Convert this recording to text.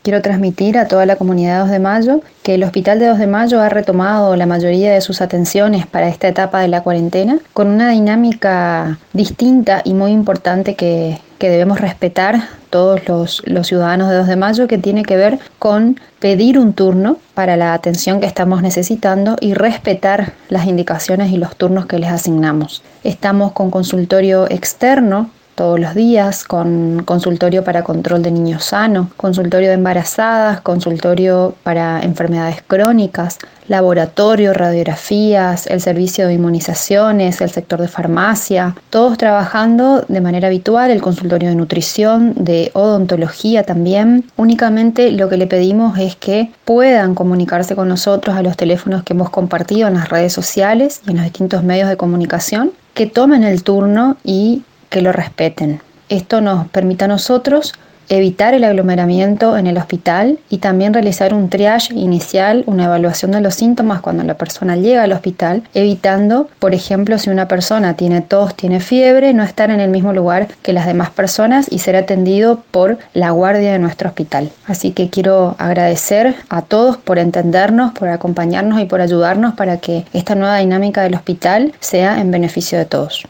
Quiero transmitir a toda la comunidad de 2 de Mayo que el Hospital de 2 de Mayo ha retomado la mayoría de sus atenciones para esta etapa de la cuarentena con una dinámica distinta y muy importante que debemos respetar todos los ciudadanos de 2 de Mayo, que tiene que ver con pedir un turno para la atención que estamos necesitando y respetar las indicaciones y los turnos que les asignamos. Estamos con consultorio externo todos los días, con consultorio para control de niños sanos, consultorio de embarazadas, consultorio para enfermedades crónicas, laboratorio, radiografías, el servicio de inmunizaciones, el sector de farmacia, todos trabajando de manera habitual, el consultorio de nutrición, de odontología también. Únicamente lo que le pedimos es que puedan comunicarse con nosotros a los teléfonos que hemos compartido en las redes sociales y en los distintos medios de comunicación, que tomen el turno y que lo respeten. Esto nos permite a nosotros evitar el aglomeramiento en el hospital y también realizar un triage inicial, una evaluación de los síntomas cuando la persona llega al hospital, evitando, por ejemplo, si una persona tiene tos, tiene fiebre, no estar en el mismo lugar que las demás personas y ser atendido por la guardia de nuestro hospital. Así que quiero agradecer a todos por entendernos, por acompañarnos y por ayudarnos para que esta nueva dinámica del hospital sea en beneficio de todos.